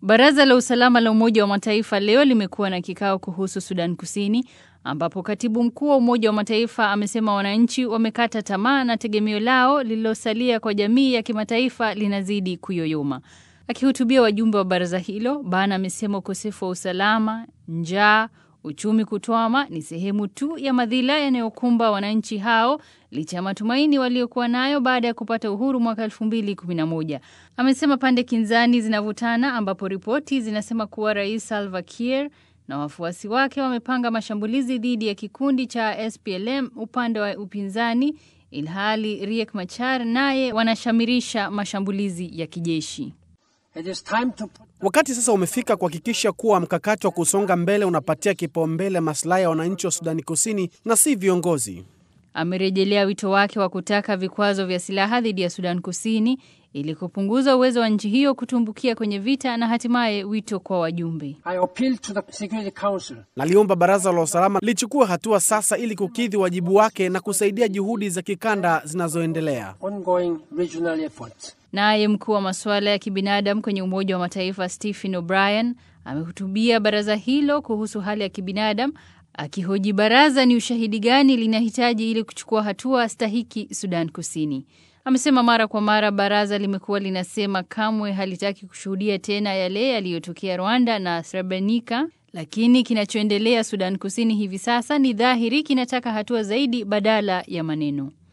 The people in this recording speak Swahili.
Baraza la Usalama la Umoja wa Mataifa leo limekuwa na kikao kuhusu Sudan Kusini, ambapo katibu mkuu wa Umoja wa Mataifa amesema wananchi wamekata tamaa na tegemeo lao lililosalia kwa jamii ya kimataifa linazidi kuyoyoma. Akihutubia wajumbe wa baraza hilo, Ban amesema ukosefu wa usalama, njaa, uchumi kutwama ni sehemu tu ya madhila yanayokumba wananchi hao licha ya matumaini waliokuwa nayo baada ya kupata uhuru mwaka 2011. Amesema pande kinzani zinavutana, ambapo ripoti zinasema kuwa Rais Salva Kiir na wafuasi wake wamepanga mashambulizi dhidi ya kikundi cha SPLM upande wa upinzani, ilhali Riek Machar naye wanashamirisha mashambulizi ya kijeshi. Wakati sasa umefika kuhakikisha kuwa mkakati wa kusonga mbele unapatia kipaumbele maslahi ya wananchi wa Sudani Kusini na si viongozi. Amerejelea wito wake wa kutaka vikwazo vya silaha dhidi ya Sudan Kusini ili kupunguza uwezo wa nchi hiyo kutumbukia kwenye vita, na hatimaye wito kwa wajumbe. Naliomba Baraza la Usalama lichukue hatua sasa ili kukidhi wajibu wake na kusaidia juhudi za kikanda zinazoendelea. Naye mkuu wa masuala ya kibinadamu kwenye Umoja wa Mataifa Stephen O'Brien amehutubia baraza hilo kuhusu hali ya kibinadamu, akihoji baraza ni ushahidi gani linahitaji ili kuchukua hatua stahiki Sudan Kusini. Amesema mara kwa mara baraza limekuwa linasema kamwe halitaki kushuhudia tena yale yaliyotokea Rwanda na Srebrenica, lakini kinachoendelea Sudan Kusini hivi sasa ni dhahiri kinataka hatua zaidi badala ya maneno.